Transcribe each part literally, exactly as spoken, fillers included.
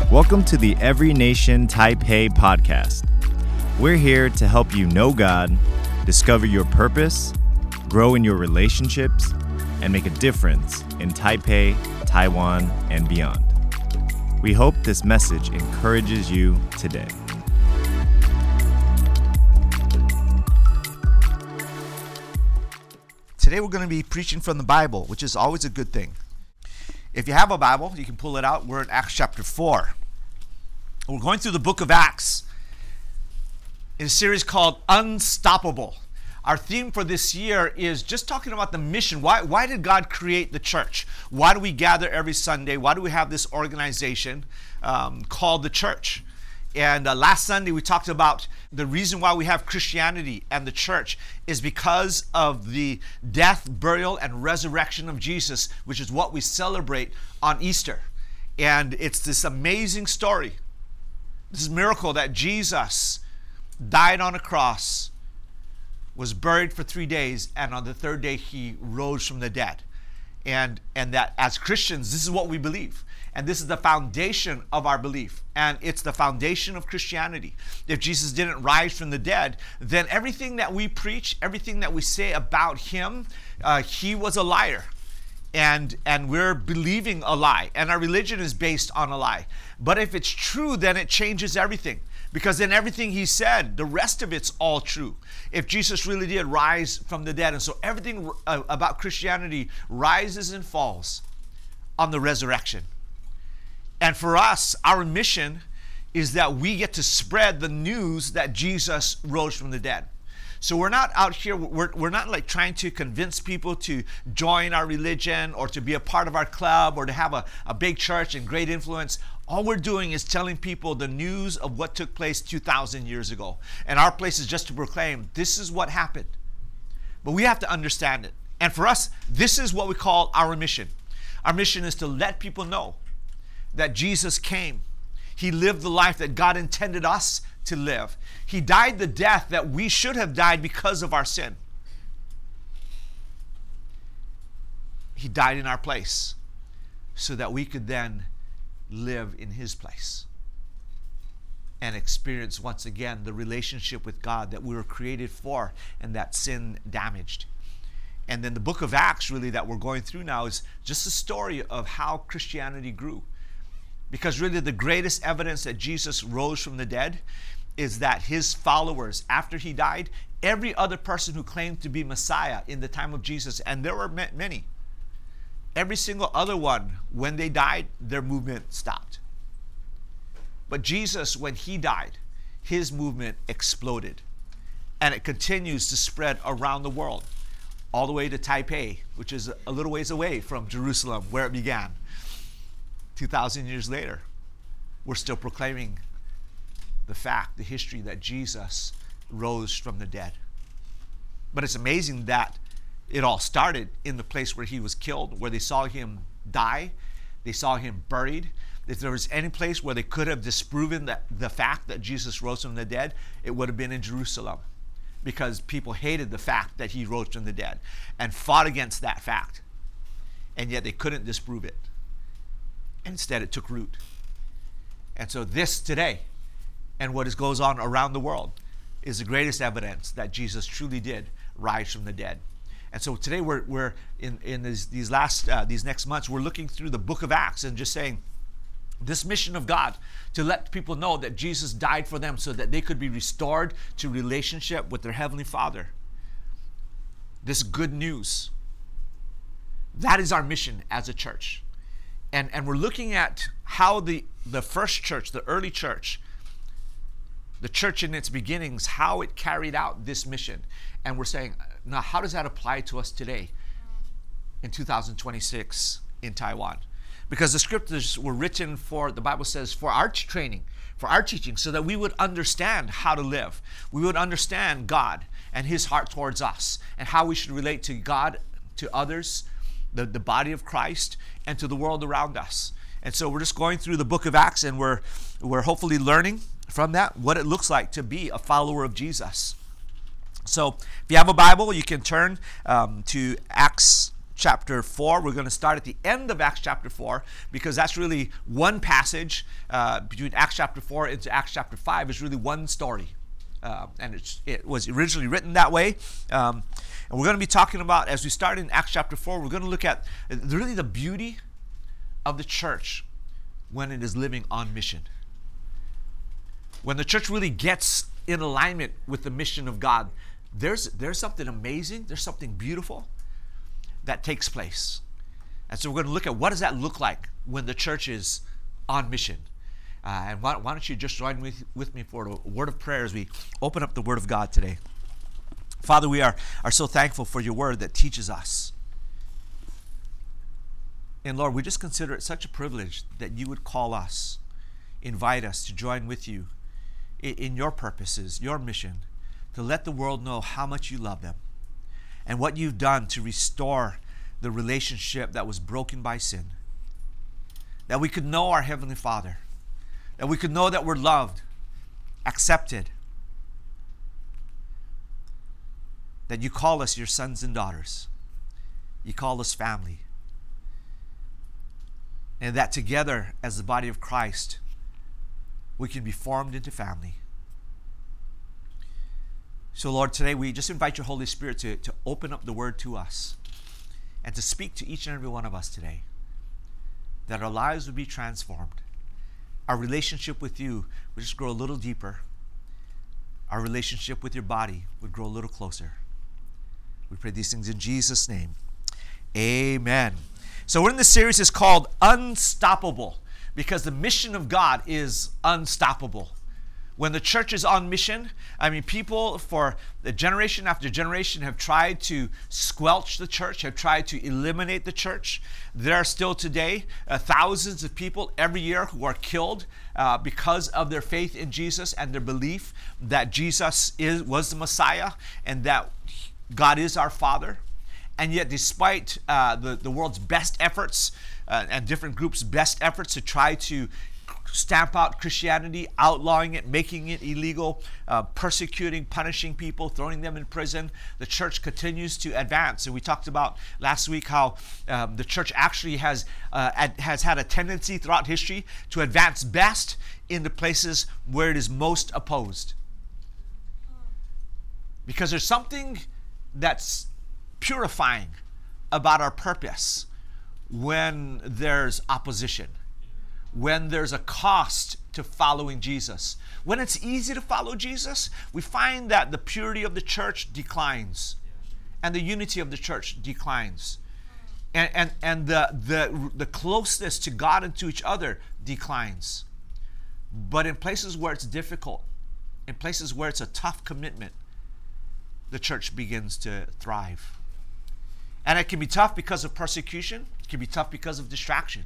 Welcome to the Every Nation Taipei podcast. We're here to help you know God, discover your purpose, grow in your relationships, and make a difference in Taipei, Taiwan, and beyond. We hope this message encourages you today. Today we're going to be preaching from the Bible, which is always a good thing. If you have a Bible, you can pull it out. We're in Acts chapter four. We're going through the book of Acts in a series called Unstoppable. Our theme for this year is just talking about the mission. Why, why did God create the church? Why do we gather every Sunday? Why do we have this organization um, called the church? And uh, last Sunday we talked about the reason why we have Christianity and the church is because of the death, burial, and resurrection of Jesus, which is what we celebrate on Easter. And it's this amazing story, this miracle that Jesus died on a cross, was buried for three days, and on the third day he rose from the dead. And, and that as Christians, this is what we believe. And this is the foundation of our belief. And it's the foundation of Christianity. If Jesus didn't rise from the dead, then everything that we preach, everything that we say about him, uh, he was a liar. And, and we're believing a lie. And our religion is based on a lie. But if it's true, then it changes everything. Because then everything he said, the rest of it's all true. If Jesus really did rise from the dead. And so everything uh, about Christianity rises and falls on the resurrection. And for us, our mission is that we get to spread the news that Jesus rose from the dead. So we're not out here, we're, we're not like trying to convince people to join our religion or to be a part of our club or to have a, a big church and great influence. All we're doing is telling people the news of what took place two thousand years ago. And our place is just to proclaim, this is what happened. But we have to understand it. And for us, this is what we call our mission. Our mission is to let people know that Jesus came. He lived the life that God intended us to live. He died the death that we should have died because of our sin. He died in our place so that we could then live in his place and experience once again the relationship with God that we were created for and that sin damaged. And then the book of Acts really that we're going through now is just a story of how Christianity grew. Because really the greatest evidence that Jesus rose from the dead is that his followers, after he died, every other person who claimed to be Messiah in the time of Jesus, and there were many, every single other one, when they died, their movement stopped. But Jesus, when he died, his movement exploded. And it continues to spread around the world, all the way to Taipei, which is a little ways away from Jerusalem, where it began. two thousand years later, we're still proclaiming the fact, the history that Jesus rose from the dead. But it's amazing that it all started in the place where he was killed, where they saw him die, they saw him buried. If there was any place where they could have disproven that, the fact that Jesus rose from the dead, it would have been in Jerusalem, because people hated the fact that he rose from the dead and fought against that fact. And yet they couldn't disprove it. Instead, it took root. And so this today, and what is, goes on around the world, is the greatest evidence that Jesus truly did rise from the dead. And so today we're we're in in these, these last uh, these next months we're looking through the book of Acts and just saying this mission of God to let people know that Jesus died for them so that they could be restored to relationship with their Heavenly Father. This good news. That is our mission as a church. And, and we're looking at how the, the first church, the early church, the church in its beginnings, how it carried out this mission. And we're saying, now how does that apply to us today in two thousand twenty-six in Taiwan? Because the scriptures were written for, the Bible says, for our training, for our teaching, so that we would understand how to live. We would understand God and his heart towards us and how we should relate to God, to others, The, the body of Christ, and to the world around us. And so we're just going through the book of Acts, and we're we're hopefully learning from that what it looks like to be a follower of Jesus. So if you have a Bible, you can turn um, to Acts chapter four. We're going to start at the end of Acts chapter four because that's really one passage uh, between Acts chapter four into Acts chapter five is really one story. Uh, and it's, it was originally written that way. Um, and we're going to be talking about, as we start in Acts chapter four, we're going to look at really the beauty of the church when it is living on mission. When the church really gets in alignment with the mission of God, there's there's something amazing, there's something beautiful that takes place. And so we're going to look at what does that look like when the church is on mission. Uh, and why, why don't you just join with, with me for a word of prayer as we open up the Word of God today. Father, we are, are so thankful for your Word that teaches us. And Lord, we just consider it such a privilege that you would call us, invite us to join with you in, in your purposes, your mission, to let the world know how much you love them and what you've done to restore the relationship that was broken by sin. That we could know our Heavenly Father, that we could know that we're loved, accepted, that you call us your sons and daughters. You call us family. And that together as the body of Christ, we can be formed into family. So Lord, today we just invite your Holy Spirit to, to open up the Word to us and to speak to each and every one of us today, that our lives would be transformed. Our relationship with you would just grow a little deeper. Our relationship with your body would grow a little closer. We pray these things in Jesus' name. Amen. So we're in this series, it's called Unstoppable, because the mission of God is unstoppable. When the church is on mission, I mean, people for the generation after generation have tried to squelch the church, have tried to eliminate the church. There are still today uh, thousands of people every year who are killed uh, because of their faith in Jesus and their belief that Jesus is was the Messiah and that God is our Father. And yet, despite uh, the, the world's best efforts uh, and different groups' best efforts to try to stamp out Christianity, outlawing it, making it illegal, uh, persecuting, punishing people, throwing them in prison, the church continues to advance. And we talked about last week how um, the church actually has uh, ad- has had a tendency throughout history to advance best in the places where it is most opposed. Because there's something that's purifying about our purpose when there's opposition, when there's a cost to following Jesus. When it's easy to follow Jesus, we find that the purity of the church declines and the unity of the church declines. And, and, and the, the, the closeness to God and to each other declines. But in places where it's difficult, in places where it's a tough commitment, the church begins to thrive. And it can be tough because of persecution. It can be tough because of distraction.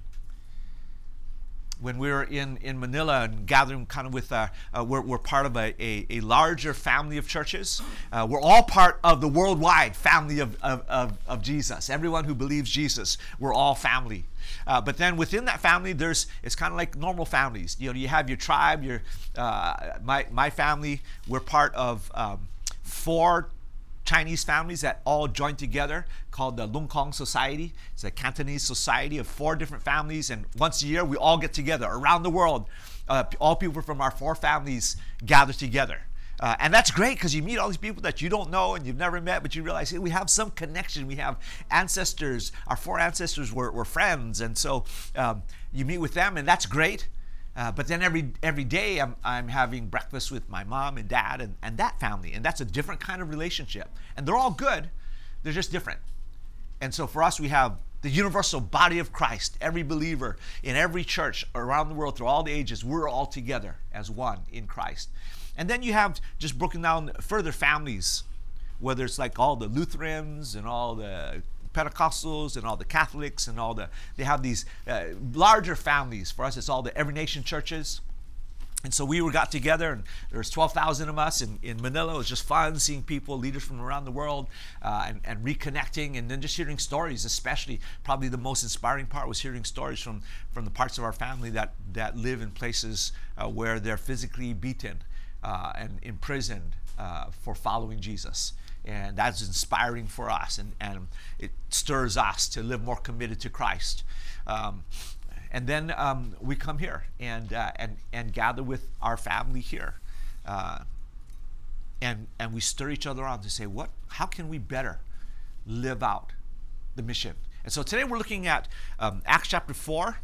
When we were in, in Manila and gathering kind of with, uh, uh, we're, we're part of a, a, a larger family of churches. Uh, we're all part of the worldwide family of, of, of, of Jesus. Everyone who believes Jesus, we're all family. Uh, but then within that family, there's it's kind of like normal families. You know, you have your tribe, your uh, my my family. We're part of um, four Chinese families that all joined together called the Lung Kong Society. It's a Cantonese society of four different families, and once a year we all get together around the world. Uh, all people from our four families gather together. Uh, and that's great because you meet all these people that you don't know and you've never met, but you realize, hey, we have some connection. We have ancestors. Our four ancestors were, were friends, and so um, you meet with them, and that's great. Uh, but then every every day I'm I'm having breakfast with my mom and dad and, and that family, and that's a different kind of relationship. And they're all good, they're just different. And so for us, we have the universal body of Christ. Every believer in every church around the world through all the ages, we're all together as one in Christ. And then you have just broken down further families, whether it's like all the Lutherans and all the Pentecostals and all the Catholics and all the, they have these uh, larger families. For us, it's all the Every Nation churches. And so we were got together, and there was twelve thousand of us in, in Manila. It was just fun seeing people, leaders from around the world, uh, and, and reconnecting, and then just hearing stories. Especially, probably the most inspiring part was hearing stories from, from the parts of our family that, that live in places uh, where they're physically beaten uh, and imprisoned uh, for following Jesus. And that's inspiring for us, and, and it stirs us to live more committed to Christ. Um, and then um, we come here and, uh, and, and gather with our family here. Uh, and, and we stir each other on to say, what, how can we better live out the mission? And so today we're looking at um, Acts chapter four,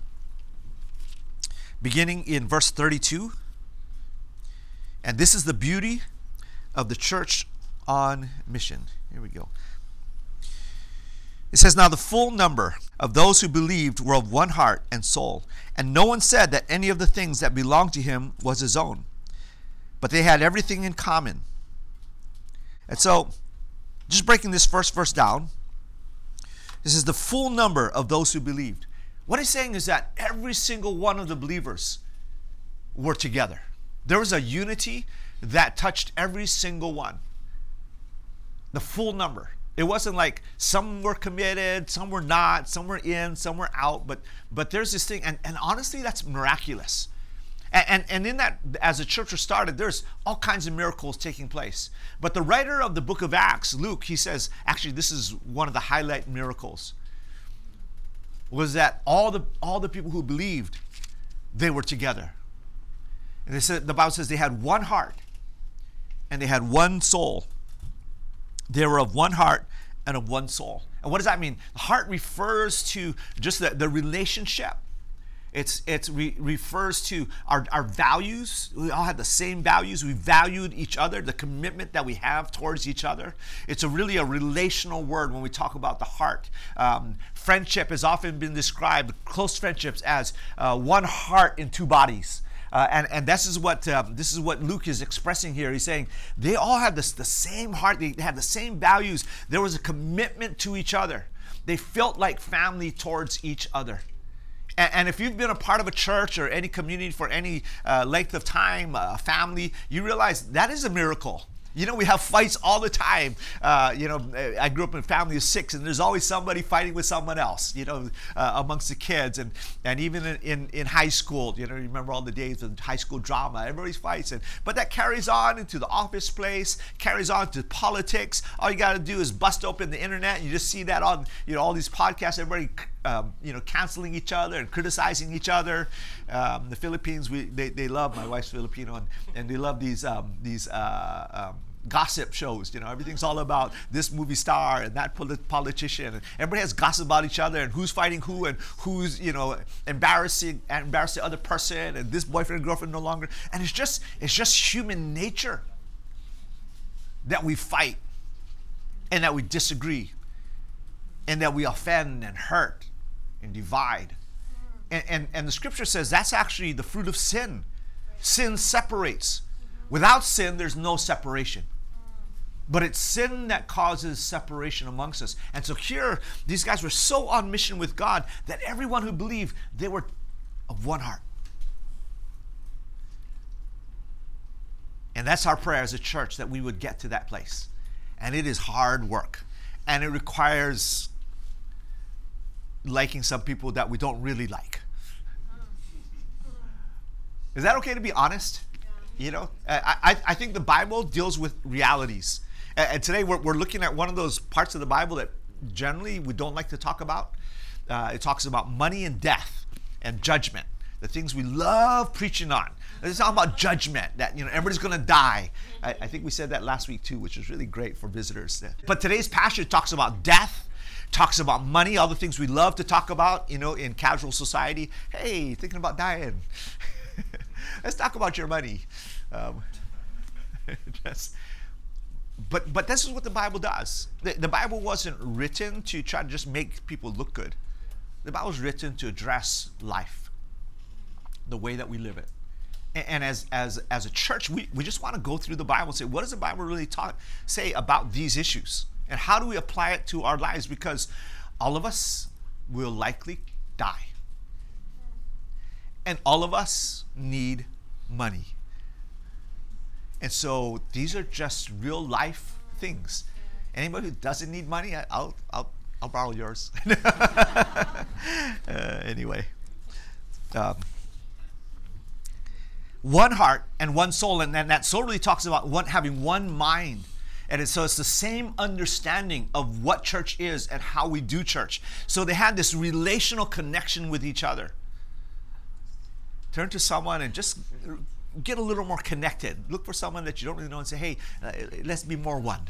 beginning in verse thirty-two. And this is the beauty of the church on mission. Here we go. It says, now the full number of those who believed were of one heart and soul, and no one said that any of the things that belonged to him was his own, but they had everything in common. And so, just breaking this first verse down, this is the full number of those who believed. What he's saying is that every single one of the believers were together. There was a unity that touched every single one. The full number. It wasn't like some were committed, some were not, some were in, some were out, but but there's this thing, and, and honestly, that's miraculous. And, and, and in that, as the church was started, there's all kinds of miracles taking place. But the writer of the book of Acts, Luke, he says, actually, this is one of the highlight miracles, was that all the all the people who believed, they were together. And they said, the Bible says they had one heart, and they had one soul. They were of one heart and of one soul. And what does that mean? The heart refers to just the, the relationship. It's it's re, refers to our, our values. We all had the same values. We valued each other, the commitment that we have towards each other. It's a really a relational word when we talk about the heart. Um, friendship has often been described, close friendships, as uh, one heart in two bodies. Uh, and and this is what um, this is what Luke is expressing here. He's saying they all had this the same heart. They had the same values. There was a commitment to each other. They felt like family towards each other. And, and if you've been a part of a church or any community for any uh, length of time, a uh, family, you realize that is a miracle. You know, we have fights all the time. Uh, you know, I grew up in a family of six, and there's always somebody fighting with someone else, you know, uh, amongst the kids. And, and even in, in, in high school, you know, remember all the days of high school drama, everybody fights. And, but that carries on into the office place, carries on to politics. All you got to do is bust open the internet, and you just see that on, you know, all these podcasts, everybody, um, you know, canceling each other and criticizing each other. Um, the Philippines, we they, they love, my wife's Filipino, and, and they love these, um, these uh, um, gossip shows. You know, everything's all about this movie star and that polit- politician, and everybody has gossip about each other and who's fighting who and who's, you know, embarrassing embarrassing the other person, and this boyfriend and girlfriend no longer. And it's just it's just human nature that we fight and that we disagree and that we offend and hurt and divide. And and, and the scripture says that's actually the fruit of sin. Sin separates. Without sin, there's no separation. But it's sin that causes separation amongst us. And so here, these guys were so on mission with God that everyone who believed, they were of one heart. And that's our prayer as a church, that we would get to that place. And it is hard work. And it requires liking some people that we don't really like. Is that okay to be honest? You know, I, I, I think the Bible deals with realities. And, and today we're, we're looking at one of those parts of the Bible that generally we don't like to talk about. Uh, it talks about money and death and judgment, the things we love preaching on. It's all about judgment, that, you know, everybody's going to die. I, I think we said that last week too, which was really great for visitors. But today's passage talks about death, talks about money, all the things we love to talk about, you know, in casual society. Hey, thinking about dying. Let's talk about your money. Um, just, but but this is what the Bible does. The, the Bible wasn't written to try to just make people look good. The Bible was written to address life, the way that we live it. And, and as as as a church, we, we just want to go through the Bible and say, what does the Bible really talk, say about these issues? And how do we apply it to our lives? Because all of us will likely die. And all of us need money. And so these are just real life things. Anybody who doesn't need money, I'll I'll I'll borrow yours. uh, anyway, um, one heart and one soul, and then that soul really talks about one having one mind And it, so it's the same understanding of what church is and how we do church. So they had this relational connection with each other. Turn to someone and just get a little more connected. Look for someone that you don't really know and say, hey, uh, let's be more one.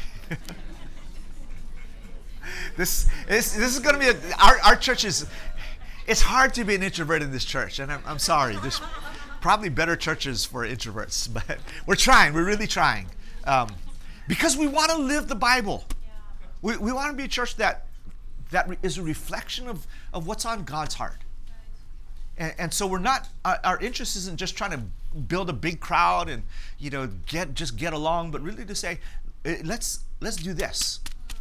this, this, this is going to be, a, our, our church is, it's hard to be an introvert in this church. And I'm, I'm sorry. There's probably better churches for introverts. But we're trying. We're really trying. Um, because we want to live the Bible. We, we want to be a church that, that is a reflection of, of what's on God's heart. And, and so we're not, our, our interest isn't just trying to build a big crowd and, you know, get just get along, but really to say, let's let's do this.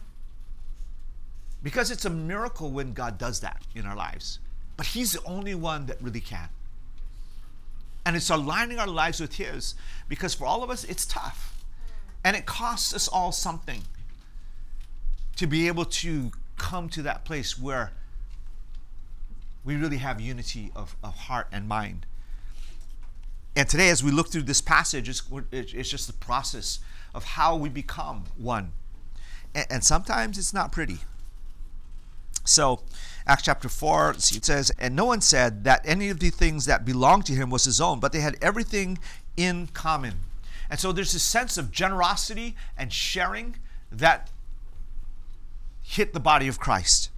Because it's a miracle when God does that in our lives. But He's the only one that really can. And it's aligning our lives with His, because for all of us, it's tough. And it costs us all something to be able to come to that place where we really have unity of, of heart and mind. And today, as we look through this passage, it's, it's just the process of how we become one. And, and sometimes it's not pretty. So, Acts chapter four, it says, and no one said that any of the things that belonged to him was his own, but they had everything in common. And so there's this sense of generosity and sharing that hit the body of Christ.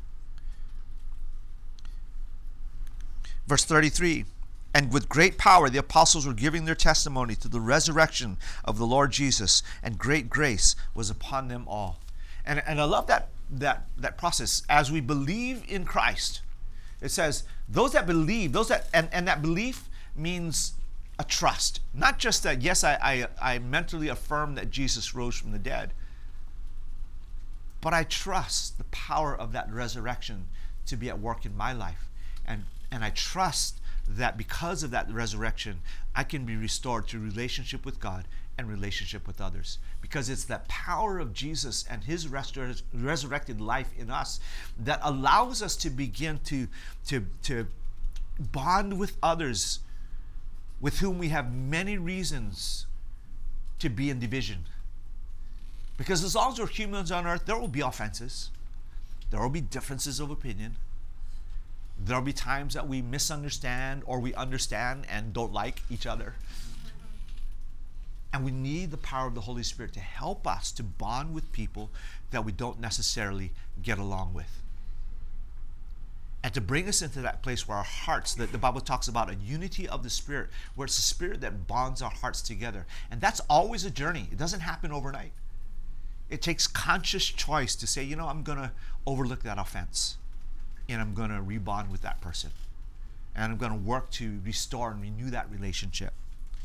Verse thirty-three, and with great power the apostles were giving their testimony to the resurrection of the Lord Jesus, and great grace was upon them all. And, and I love that, that, that process. As we believe in Christ, it says, those that believe, those that, and, and that belief means a trust. Not just that, yes, I, I, I mentally affirm that Jesus rose from the dead, but I trust the power of that resurrection to be at work in my life. And And I trust that because of that resurrection, I can be restored to relationship with God and relationship with others. Because it's that power of Jesus and His resur- resurrected life in us that allows us to begin to, to, to bond with others with whom we have many reasons to be in division. Because as long as we're humans on earth, there will be offenses. There will be differences of opinion. There'll be times that we misunderstand or we understand and don't like each other. And we need the power of the Holy Spirit to help us to bond with people that we don't necessarily get along with. And to bring us into that place where our hearts, that the Bible talks about a unity of the Spirit, where it's the Spirit that bonds our hearts together. And that's always a journey. It doesn't happen overnight. It takes conscious choice to say, you know, I'm going to overlook that offense. And I'm going to rebond with that person. And I'm going to work to restore and renew that relationship.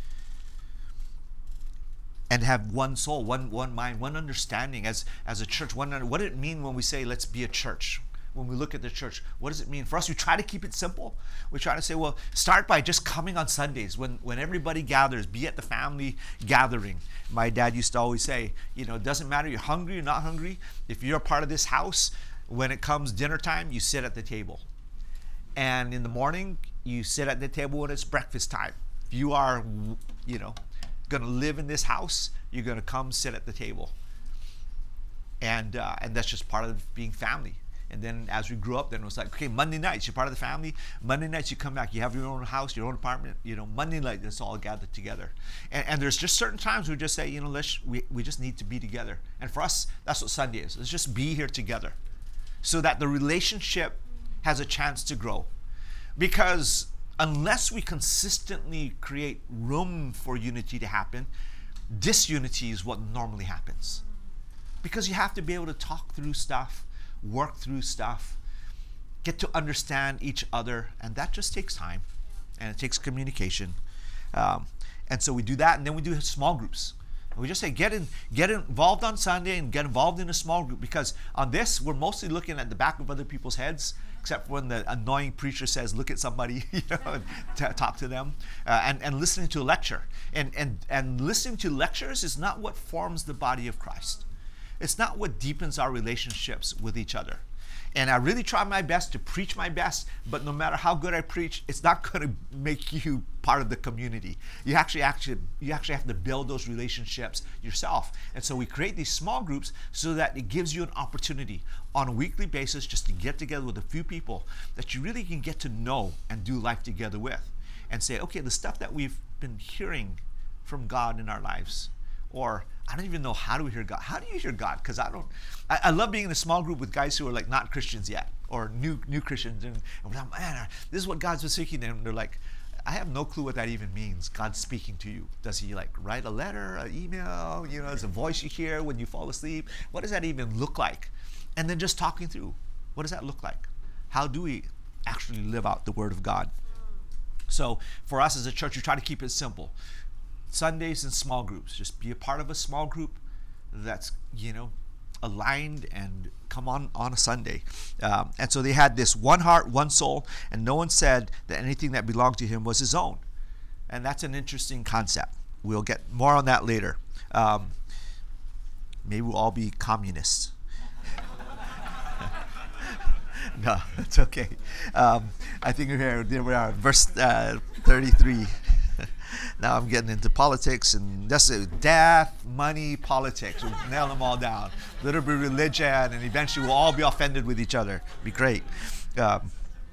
And have one soul, one one mind, one understanding as, as a church. One, what does it mean when we say, let's be a church? When we look at the church, what does it mean? For us, we try to keep it simple. We try to say, well, start by just coming on Sundays when, when everybody gathers, be at the family gathering. My dad used to always say, you know, it doesn't matter, you're hungry, you're not hungry. If you're a part of this house, when it comes dinner time, you sit at the table. And in the morning, you sit at the table when it's breakfast time. If you are, you know, going to live in this house, you're going to come sit at the table. And uh, and that's just part of being family. And then as we grew up, then it was like, okay, Monday nights, you're part of the family. Monday nights, you come back, you have your own house, your own apartment. You know, Monday night, it's all gathered together. And, and there's just certain times we just say, you know, let's, we, we just need to be together. And for us, that's what Sunday is. Let's just be here together so that the relationship has a chance to grow. Because unless we consistently create room for unity to happen, disunity is what normally happens. Because you have to be able to talk through stuff, work through stuff, get to understand each other, and that just takes time, and it takes communication. Um, and so we do that, and then we do small groups. And we just say, get in, get involved on Sunday and get involved in a small group, because on this, we're mostly looking at the back of other people's heads, except when the annoying preacher says, look at somebody, you know, and t- talk to them, uh, and, and listening to a lecture. And, and, and listening to lectures is not what forms the body of Christ. It's not what deepens our relationships with each other. And I really try my best to preach my best, but no matter how good I preach, it's not going to make you part of the community. You actually, actually, you actually have to build those relationships yourself. And so we create these small groups so that it gives you an opportunity on a weekly basis just to get together with a few people that you really can get to know and do life together with. And say, okay, the stuff that we've been hearing from God in our lives, or I don't even know how do we hear God. How do you hear God? Because I don't. I, I love being in a small group with guys who are like not Christians yet, or new new Christians, and, and we're like, man, this is what God's been speaking. And they're like, I have no clue what that even means. God's speaking to you. Does He like write a letter, an email? You know, is a voice you hear when you fall asleep? What does that even look like? And then just talking through, what does that look like? How do we actually live out the Word of God? So for us as a church, we try to keep it simple. Sundays in small groups. Just be a part of a small group that's, you know, aligned and come on on a Sunday. Um, and so they had this one heart, one soul, and no one said that anything that belonged to him was his own. And that's an interesting concept. We'll get more on that later. Um, maybe we'll all be communists. No, it's okay. Um, I think we're here. There we are, verse uh, thirty-three. Now I'm getting into politics, and that's it. Death, money, politics. We'll nail them all down. Little bit of religion, and eventually we'll all be offended with each other. Be great. Um,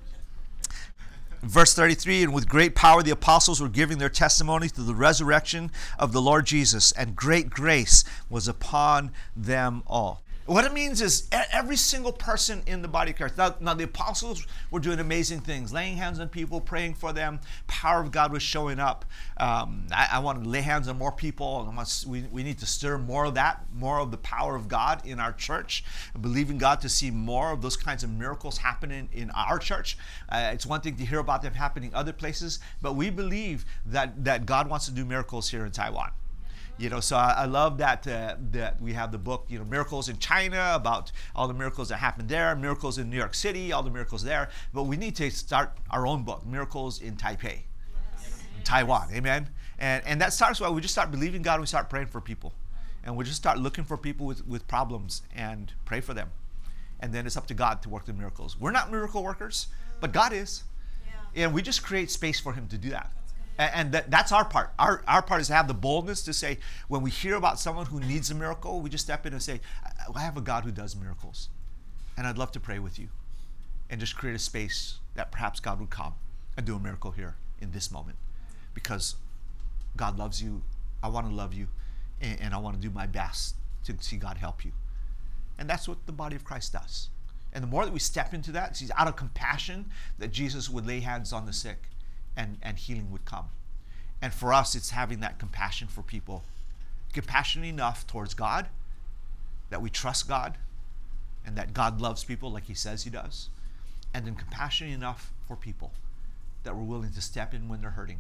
verse thirty-three, and with great power the apostles were giving their testimony to the resurrection of the Lord Jesus, and great grace was upon them all. What it means is every single person in the body of Christ. Now, now the apostles were doing amazing things, laying hands on people, praying for them. Power of God was showing up. Um, I, I want to lay hands on more people. I must, we, we need to stir more of that, more of the power of God in our church. I believe in God to see more of those kinds of miracles happening in our church. Uh, it's one thing to hear about them happening other places, but we believe that, that God wants to do miracles here in Taiwan. You know, so I, I love that uh, that we have the book, you know, Miracles in China, about all the miracles that happened there, miracles in New York City, all the miracles there. But we need to start our own book, Miracles in Taipei, yes. in Taiwan, amen? And and that starts when we just start believing God and we start praying for people. And we just start looking for people with, with problems and pray for them. And then it's up to God to work the miracles. We're not miracle workers, but God is. Yeah. And we just create space for Him to do that. And that, that's our part. Our, our part is to have the boldness to say, when we hear about someone who needs a miracle, we just step in and say, I have a God who does miracles. And I'd love to pray with you. And just create a space that perhaps God would come and do a miracle here in this moment. Because God loves you. I want to love you. And, and I want to do my best to see God help you. And that's what the body of Christ does. And the more that we step into that, it's out of compassion that Jesus would lay hands on the sick. And, and healing would come. And for us, it's having that compassion for people. Compassion enough towards God, that we trust God, and that God loves people like He says He does. And then compassion enough for people, that we're willing to step in when they're hurting.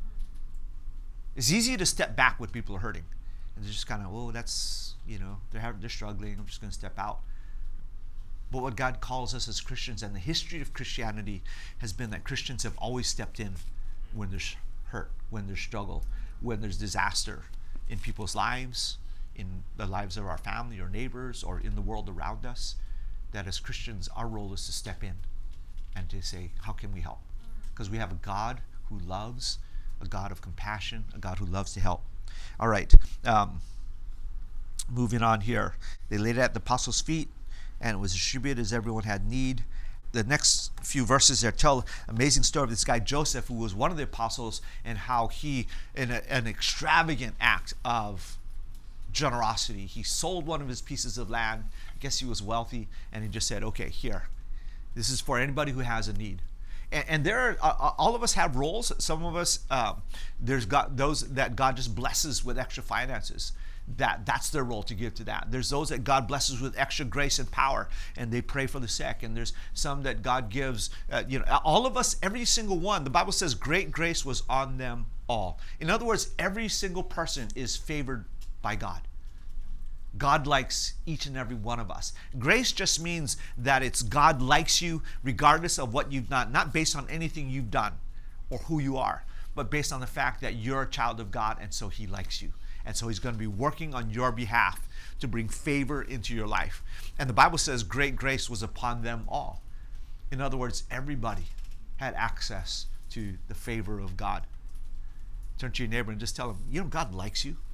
It's easy to step back when people are hurting. And they're just kind of, oh, that's, you know, they're, having, they're struggling, I'm just going to step out. But what God calls us as Christians, and the history of Christianity has been that Christians have always stepped in when there's hurt, when there's struggle, when there's disaster in people's lives, in the lives of our family or neighbors, or in the world around us. That as Christians, our role is to step in and to say, how can we help? Because we have a God who loves, a God of compassion, a God who loves to help. All right, um, moving on here. They laid it at the apostles' feet, and it was distributed as everyone had need. The next few verses there tell an amazing story of this guy Joseph, who was one of the apostles, and how he, in a, an extravagant act of generosity, he sold one of his pieces of land. I guess he was wealthy, and he just said, okay, here, this is for anybody who has a need. And, and there are, uh, all of us have roles. Some of us, uh, there's God, those that God just blesses with extra finances. That that's their role, to give to that. There's those that God blesses with extra grace and power, and they pray for the sick. And there's some that God gives, uh, you know, all of us, every single one. The Bible says great grace was on them all. In other words, every single person is favored by God. God likes each and every one of us. Grace just means that it's God likes you regardless of what you've done, not based on anything you've done or who you are. but based on the fact that you're a child of God, and so he likes you. And so he's going to be working on your behalf to bring favor into your life. And the Bible says great grace was upon them all. In other words, everybody had access to the favor of God. Turn to your neighbor and just tell him, you know, God likes you.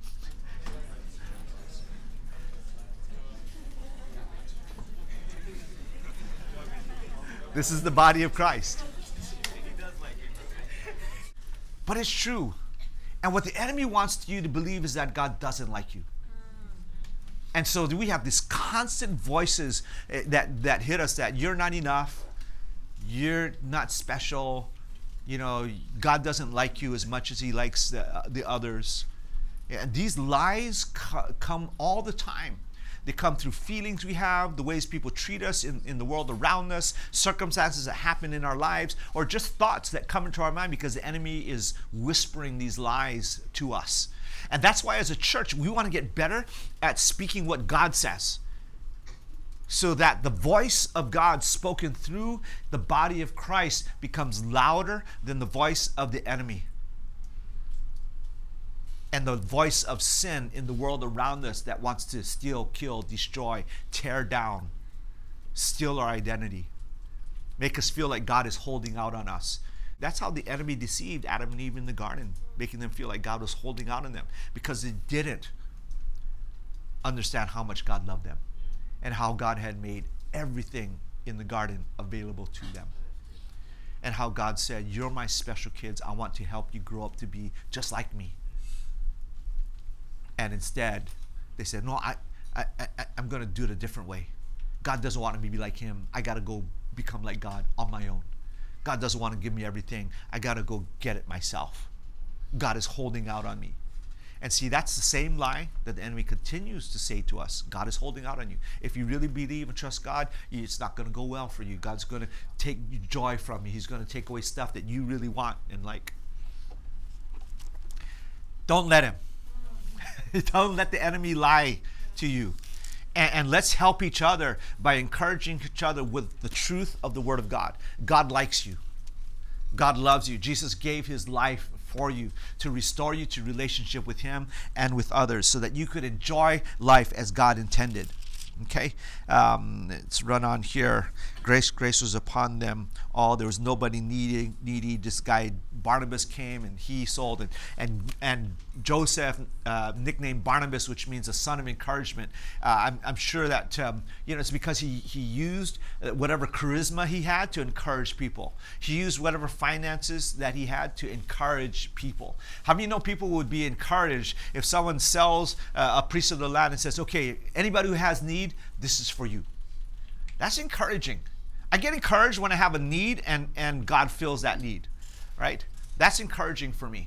This is the body of Christ. But it's true. And what the enemy wants you to believe is that God doesn't like you. And so we have these constant voices that, that hit us that you're not enough, you're not special, you know, God doesn't like you as much as he likes the, the others. And these lies co- come all the time. They come through feelings we have, the ways people treat us in, in the world around us, circumstances that happen in our lives, or just thoughts that come into our mind because the enemy is whispering these lies to us. And that's why as a church, we want to get better at speaking what God says, so that the voice of God spoken through the body of Christ becomes louder than the voice of the enemy and the voice of sin in the world around us that wants to steal, kill, destroy, tear down, steal our identity, make us feel like God is holding out on us. That's how the enemy deceived Adam and Eve in the garden, making them feel like God was holding out on them because they didn't understand how much God loved them and how God had made everything in the garden available to them. And how God said, you're my special kids. I want to help you grow up to be just like me. And instead, they said, no, I, I, I, I'm going to do it a different way. God doesn't want me to be like him. I got to go become like God on my own. God doesn't want to give me everything. I got to go get it myself. God is holding out on me. And see, that's the same lie that the enemy continues to say to us. God is holding out on you. If you really believe and trust God, it's not going to go well for you. God's going to take joy from you. He's going to take away stuff that you really want and like. Don't let him. Don't let the enemy lie to you. And, and let's help each other by encouraging each other with the truth of the Word of God. God likes you. God loves you. Jesus gave his life for you to restore you to relationship with him and with others so that you could enjoy life as God intended. Okay, um, let's run on here. Grace, grace was upon them all. There was nobody needy. Needy. This guy Barnabas came and he sold, and and and Joseph, uh, nicknamed Barnabas, which means a son of encouragement. Uh, I'm, I'm sure that um, you know it's because he he used whatever charisma he had to encourage people. He used whatever finances that he had to encourage people. How many know people would be encouraged if someone sells uh, a piece of the land and says, "Okay, anybody who has need, this is for you." That's encouraging. I get encouraged when I have a need and, and God fills that need, right? That's encouraging for me.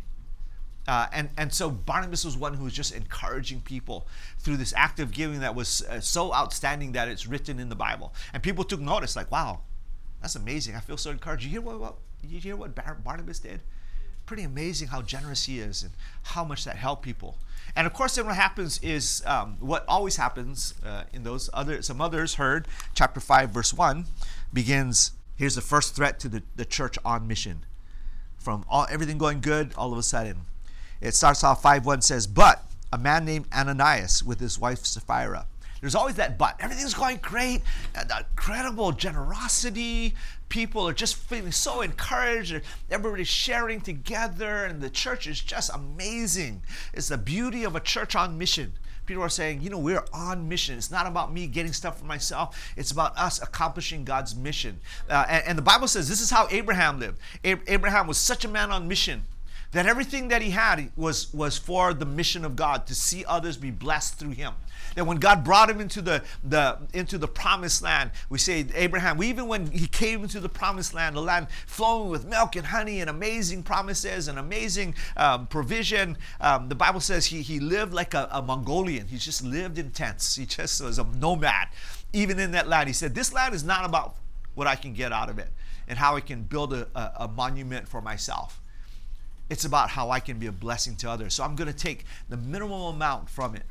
Uh, and, and so Barnabas was one who was just encouraging people through this act of giving that was uh, so outstanding that it's written in the Bible. And people took notice, like, wow, that's amazing. I feel so encouraged. You hear what, what, you hear what Bar- Barnabas did? Pretty amazing how generous he is and how much that helped people. And of course, then what happens is um, what always happens uh, in those other, some others heard, chapter five, verse one, begins, here's the first threat to the, the church on mission. From all everything going good, all of a sudden. It starts off, five one says, but a man named Ananias with his wife Sapphira. There's always that but. Everything's going great. Incredible generosity. People are just feeling so encouraged. Everybody's sharing together, and the church is just amazing. It's the beauty of a church on mission. People are saying, you know, we're on mission. It's not about me getting stuff for myself. It's about us accomplishing God's mission. Uh, and, and the Bible says this is how Abraham lived. Ab- Abraham was such a man on mission that everything that he had was, was for the mission of God, to see others be blessed through him. That when God brought him into the, the into the promised land, we say Abraham, even when he came into the promised land, the land flowing with milk and honey and amazing promises and amazing um, provision, um, the Bible says he, he lived like a, a Mongolian. He just lived in tents. He just was a nomad. Even in that land, he said, this land is not about what I can get out of it and how I can build a, a, a monument for myself. It's about how I can be a blessing to others. So I'm going to take the minimum amount from it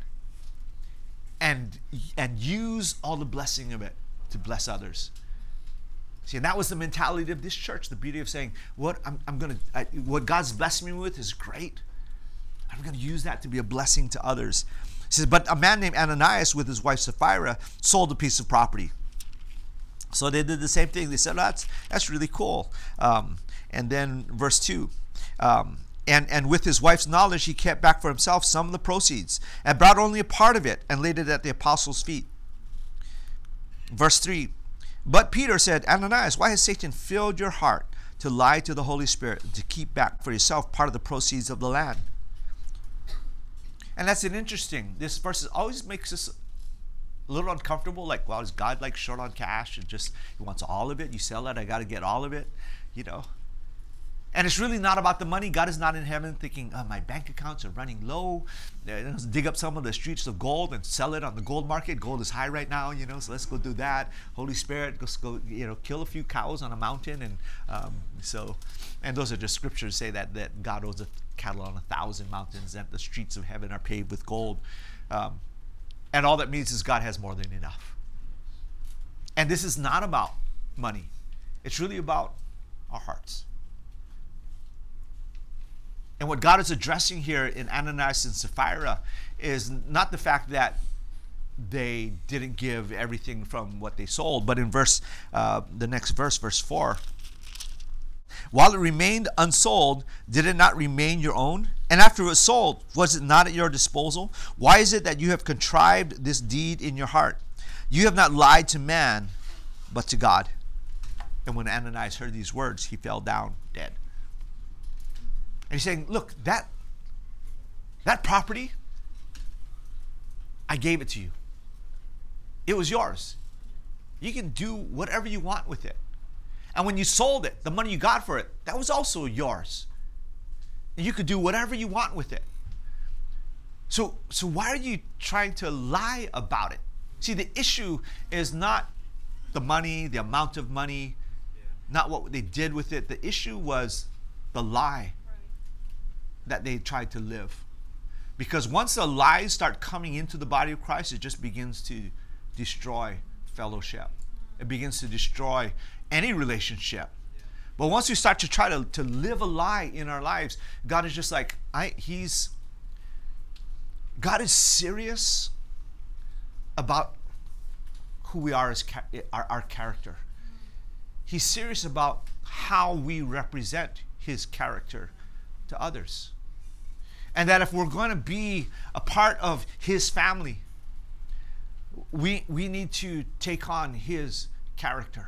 and and use all the blessing of it to bless others. See, and that was the mentality of this church. The beauty of saying, what I'm, I'm going to, what God's blessing me with is great. I'm going to use that to be a blessing to others. He says, but a man named Ananias with his wife Sapphira sold a piece of property. So they did the same thing. They said, oh, that's that's really cool. Um, and then verse two, um, and, and with his wife's knowledge, he kept back for himself some of the proceeds and brought only a part of it and laid it at the apostles' feet. Verse three, but Peter said, Ananias, why has Satan filled your heart to lie to the Holy Spirit and to keep back for yourself part of the proceeds of the land? And that's an interesting, this verse always makes us a little uncomfortable, like, well, is God like short on cash and just, he wants all of it? You sell it, I got to get all of it, you know? And it's really not about the money. God is not in heaven thinking, oh, my bank accounts are running low. Let's dig up some of the streets of gold and sell it on the gold market. Gold is high right now, you know, so let's go do that. Holy Spirit, let's go, you know, kill a few cows on a mountain. And um, so, and those are just scriptures say that, that God owns a cattle on a thousand mountains, that the streets of heaven are paved with gold. Um, and all that means is God has more than enough. And this is not about money. It's really about our hearts. And what God is addressing here in Ananias and Sapphira is not the fact that they didn't give everything from what they sold, but in verse, uh, the next verse, verse four, while it remained unsold, did it not remain your own? And after it was sold, was it not at your disposal? Why is it that you have contrived this deed in your heart? You have not lied to man, but to God. And when Ananias heard these words, he fell down dead. And he's saying, look, that, that property, I gave it to you. It was yours. You can do whatever you want with it. And when you sold it, the money you got for it, that was also yours. And you could do whatever you want with it. So, so why are you trying to lie about it? See, the issue is not the money, the amount of money, not what they did with it. The issue was the lie that they tried to live. Because once the lies start coming into the body of Christ, it just begins to destroy fellowship. It begins to destroy any relationship. Yeah. But once we start to try to, to live a lie in our lives, God is just like, I, he's, God is serious about who we are as our, our character. He's serious about how we represent his character to others. And that if we're going to be a part of his family, we, we need to take on his character.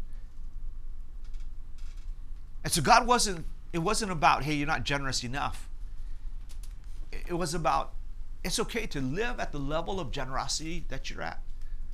And so God wasn't, it wasn't about, hey, you're not generous enough. It was about, it's okay to live at the level of generosity that you're at.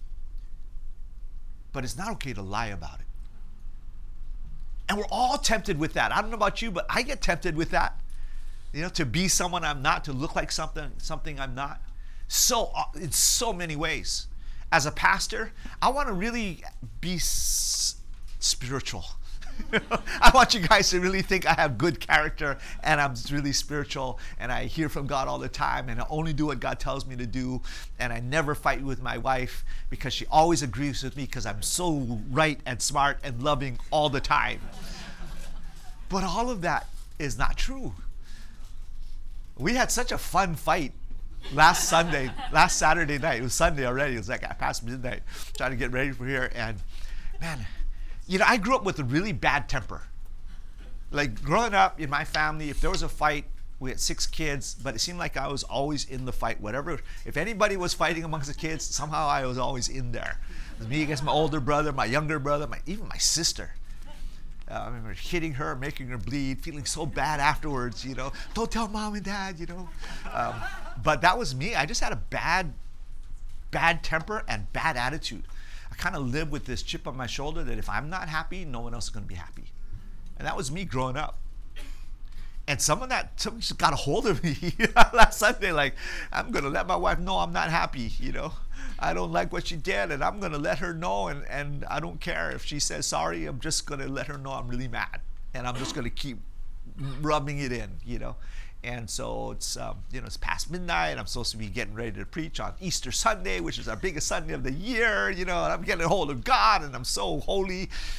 But it's not okay to lie about it. And we're all tempted with that. I don't know about you, but I get tempted with that. You know, to be someone I'm not, to look like something something I'm not. So, in so many ways. As a pastor, I want to really be s- spiritual. I want you guys to really think I have good character and I'm really spiritual and I hear from God all the time and I only do what God tells me to do and I never fight with my wife because she always agrees with me because I'm so right and smart and loving all the time. But all of that is not true. We had such a fun fight last Sunday, last Saturday night. It was Sunday already. It was like past midnight, trying to get ready for here. And man, you know, I grew up with a really bad temper. Like growing up in my family, if there was a fight, we had six kids, but it seemed like I was always in the fight. Whatever, if anybody was fighting amongst the kids, somehow I was always in there. It was me against my older brother, my younger brother, my, even my sister. Uh, I remember hitting her, making her bleed, feeling so bad afterwards, you know. Don't tell mom and dad, you know. Um, but that was me. I just had a bad, bad temper and bad attitude. I kind of lived with this chip on my shoulder that if I'm not happy, no one else is going to be happy. And that was me growing up. And some of that, somebody just got a hold of me last Sunday, like, I'm going to let my wife know I'm not happy, you know. I don't like what she did, and I'm going to let her know, and, and I don't care if she says sorry. I'm just going to let her know I'm really mad, and I'm just going to keep rubbing it in, you know. And so it's, um, you know, it's past midnight. I'm supposed to be getting ready to preach on Easter Sunday, which is our biggest Sunday of the year, you know, and I'm getting a hold of God, and I'm so holy.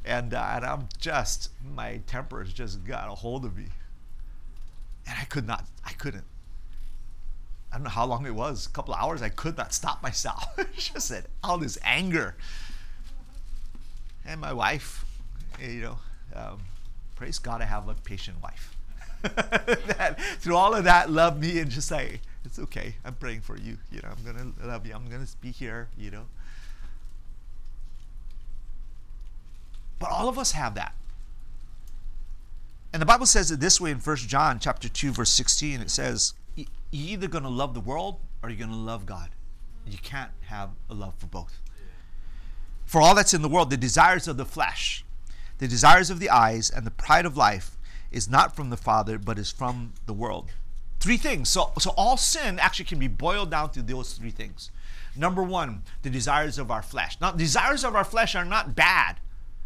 And, uh, and I'm just, my temper has just got a hold of me. And I could not, I couldn't. I don't know how long it was, a couple of hours, I could not stop myself. Just said, all this anger. And my wife, you know, um, praise God, I have a patient wife. That through all of that, loved me and just say, it's okay, I'm praying for you. You know, I'm going to love you. I'm going to be here, you know. But all of us have that. And the Bible says it this way in First John chapter two, verse sixteen. It says, you're either going to love the world or you're going to love God. You can't have a love for both. For all that's in the world, the desires of the flesh, the desires of the eyes, and the pride of life is not from the Father, but is from the world. Three things. So, so all sin actually can be boiled down to those three things. Number one, the desires of our flesh. Now, desires of our flesh are not bad.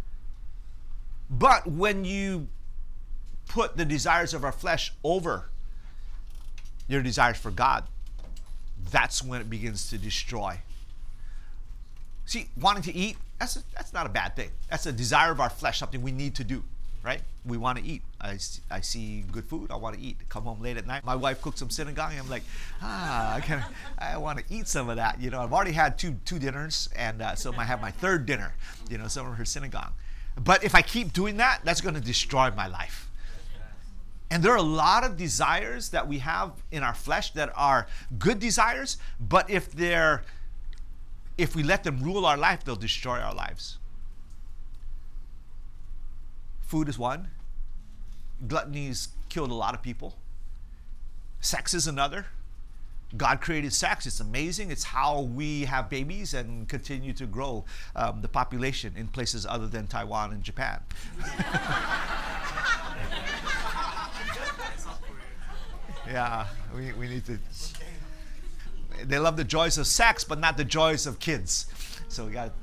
But when you put the desires of our flesh over your desires for God, that's when it begins to destroy. See, wanting to eat, that's a, that's not a bad thing. That's a desire of our flesh, something we need to do, right? We want to eat. I, I see good food, I want to eat. Come home late at night, my wife cooks some sinigang, I'm like, ah, I, can, I want to eat some of that. You know, I've already had two two dinners, and uh, so I have my third dinner, you know, some of her sinigang. But if I keep doing that, that's going to destroy my life. And there are a lot of desires that we have in our flesh that are good desires, but if they're if we let them rule our life, they'll destroy our lives. Food is one. Gluttony's killed a lot of people. Sex is another. God created sex. It's amazing. It's how we have babies and continue to grow um, the population in places other than Taiwan and Japan. Yeah, we, we need to. They love the joys of sex, but not the joys of kids. So we got.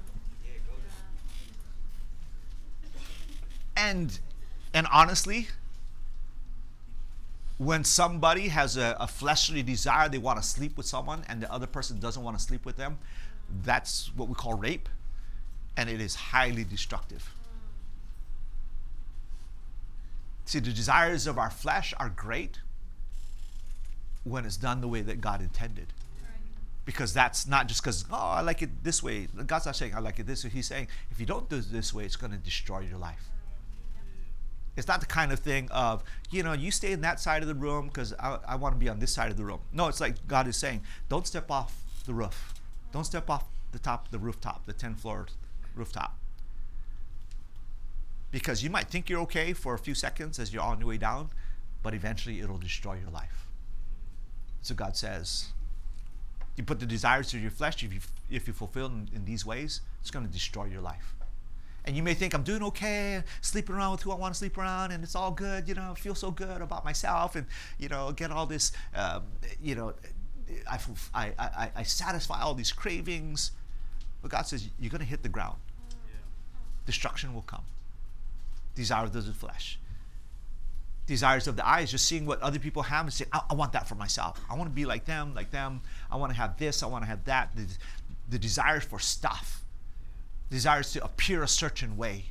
And, and honestly, when somebody has a, a fleshly desire, they want to sleep with someone, and the other person doesn't want to sleep with them, that's what we call rape, and it is highly destructive. See, the desires of our flesh are great when it's done the way that God intended. Because that's not just because, oh, I like it this way. God's not saying, I like it this way. He's saying, if you don't do it this way, it's going to destroy your life. It's not the kind of thing of, you know, you stay in that side of the room because I, I want to be on this side of the room. No, it's like God is saying, don't step off the roof. Don't step off the top of the rooftop, the tenth floor rooftop. Because you might think you're okay for a few seconds as you're on your way down, but eventually it'll destroy your life. So God says, you put the desires of your flesh, if you, if you fulfill them in these ways, it's going to destroy your life. And you may think, I'm doing okay, sleeping around with who I want to sleep around, and it's all good, you know, I feel so good about myself, and, you know, get all this, um, you know, I, I, I, I satisfy all these cravings. But God says, you're going to hit the ground. Yeah. Destruction will come. Desires of the flesh. Desires of the eyes, just seeing what other people have and saying, I, I want that for myself. I want to be like them, like them. I want to have this, I want to have that. The, the desires for stuff. Desires to appear a certain way.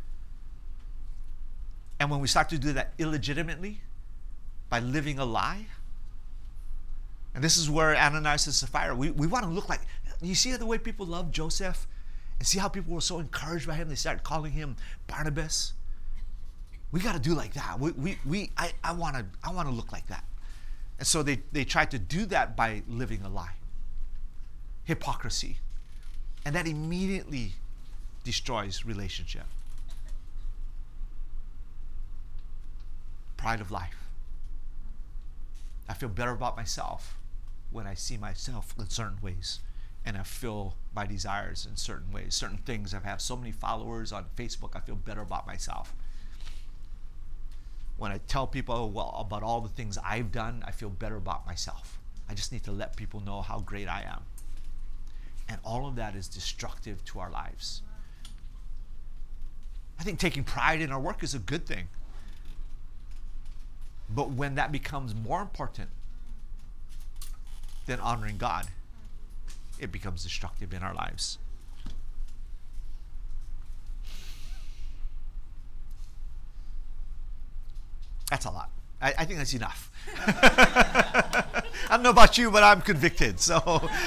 And when we start to do that illegitimately, by living a lie, and this is where Ananias and Sapphira, we, we want to look like, you see the way people love Joseph? And see how people were so encouraged by him, they started calling him Barnabas? We got to do like that. We, we, we, I, I want to I want to look like that. And so they, they tried to do that by living a lie. Hypocrisy. And that immediately destroys relationship. Pride of life. I feel better about myself when I see myself in certain ways, and I feel my desires in certain ways. Certain things, I've had so many followers on Facebook, I feel better about myself. When I tell people well, about all the things I've done, I feel better about myself. I just need to let people know how great I am. And all of that is destructive to our lives. I think taking pride in our work is a good thing. But when that becomes more important than honoring God, it becomes destructive in our lives. that's a lot. I, I think that's enough. I don't know about you, but I'm convicted. So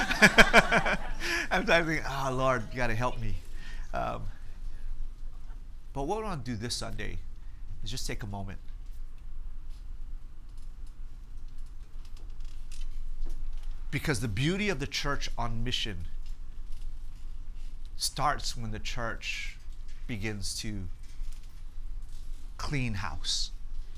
I'm thinking, oh, Lord, you got to help me. Um, but what we want to do this Sunday is just take a moment. Because the beauty of the church on mission starts when the church begins to clean house.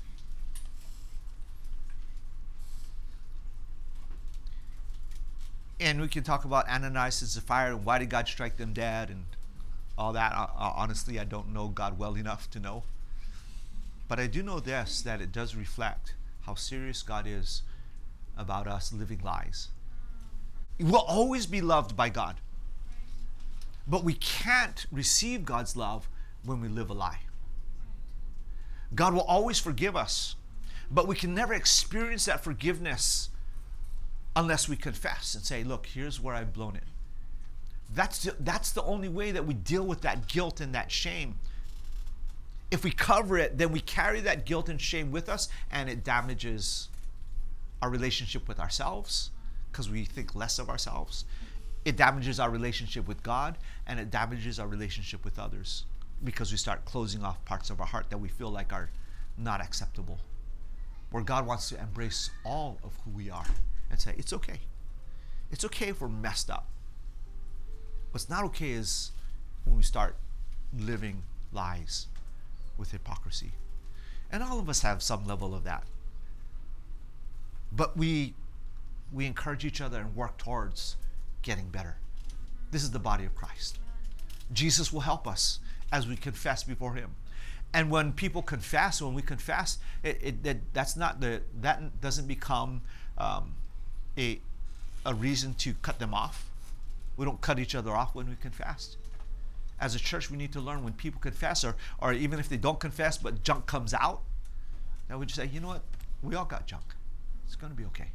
And we can talk about Ananias and Sapphira and why did God strike them dead and all that. I, I, honestly, I don't know God well enough to know. But I do know this, that it does reflect how serious God is about us living lies. We'll always be loved by God. But we can't receive God's love when we live a lie. God will always forgive us, but we can never experience that forgiveness unless we confess and say, look, here's where I've blown it. That's the, that's the only way that we deal with that guilt and that shame. If we cover it, then we carry that guilt and shame with us, and it damages our relationship with ourselves because we think less of ourselves. It damages our relationship with God, and it damages our relationship with others because we start closing off parts of our heart that we feel like are not acceptable. Where God wants to embrace all of who we are and say, it's okay. It's okay if we're messed up. What's not okay is when we start living lies with hypocrisy. And all of us have some level of that. But we we encourage each other and work towards getting better. This is the body of Christ. Jesus will help us as we confess before him. And when people confess, when we confess, it, it, it that's not the that doesn't become um, a a reason to cut them off. We don't cut each other off when we confess. As a church, we need to learn when people confess, or or even if they don't confess, but junk comes out, that we just say, you know what, we all got junk. It's going to be okay.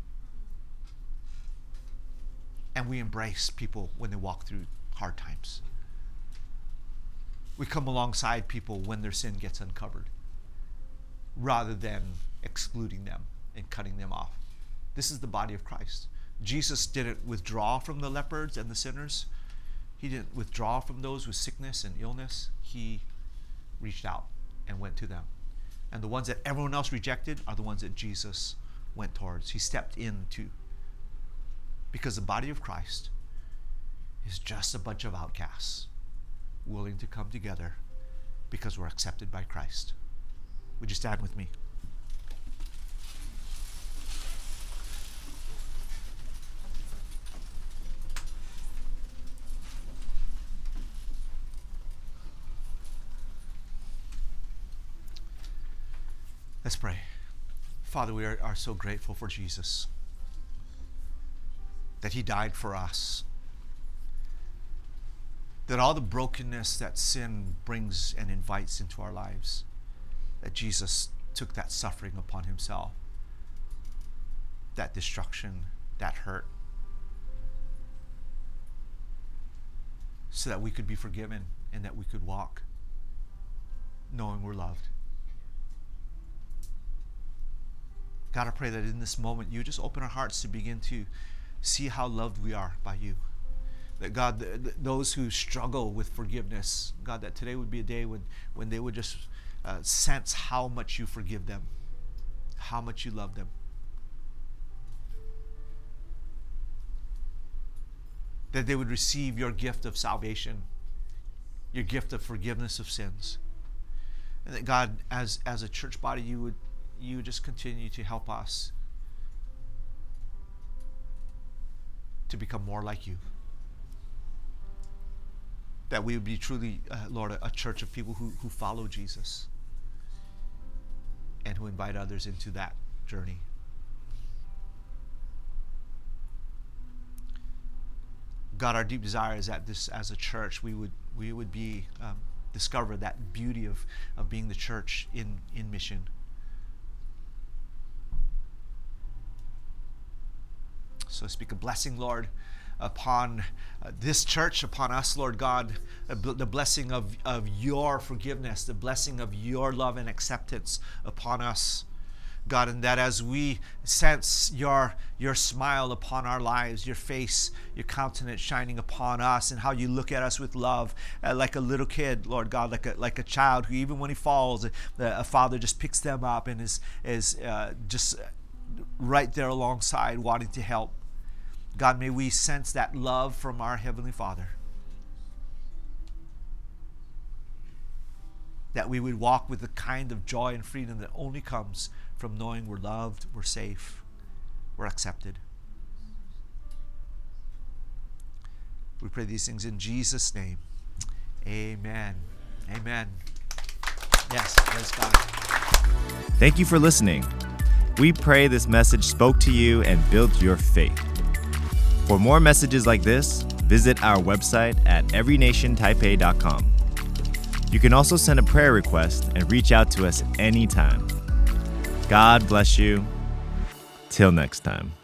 And we embrace people when they walk through hard times. We come alongside people when their sin gets uncovered, rather than excluding them and cutting them off. This is the body of Christ. Jesus didn't withdraw from the lepers and the sinners. He didn't withdraw from those with sickness and illness. He reached out and went to them. And the ones that everyone else rejected are the ones that Jesus went towards. He stepped into. Because the body of Christ is just a bunch of outcasts willing to come together because we're accepted by Christ. Would you stand with me? Let's pray. Father, we are, are so grateful for Jesus, that he died for us, that all the brokenness that sin brings and invites into our lives, that Jesus took that suffering upon himself, that destruction, that hurt, so that we could be forgiven and that we could walk knowing we're loved. God, I pray that in this moment you just open our hearts to begin to see how loved we are by you. That God, th- th- those who struggle with forgiveness, God, that today would be a day when, when they would just uh, sense how much you forgive them, how much you love them. That they would receive your gift of salvation, your gift of forgiveness of sins. And that God, as, as a church body, you would you just continue to help us to become more like you. That we would be truly, uh, Lord, a, a church of people who, who follow Jesus and who invite others into that journey. God, our deep desire is that this, as a church, we would we would be um, discover that beauty of, of being the church in, in mission. So I speak a blessing, Lord, upon uh, this church, upon us, Lord God, uh, b- the blessing of, of your forgiveness, the blessing of your love and acceptance upon us. God, and that as we sense your, your smile upon our lives, your face, your countenance shining upon us, and how you look at us with love, uh, like a little kid, Lord God, like a, like a child who even when he falls, uh, a father just picks them up and is, is uh, just right there alongside wanting to help. God, may we sense that love from our Heavenly Father. That we would walk with the kind of joy and freedom that only comes from knowing we're loved, we're safe, we're accepted. We pray these things in Jesus' name. Amen. Amen. Yes, praise God. Thank you for listening. We pray this message spoke to you and built your faith. For more messages like this, visit our website at every nation taipei dot com. You can also send a prayer request and reach out to us anytime. God bless you. Till next time.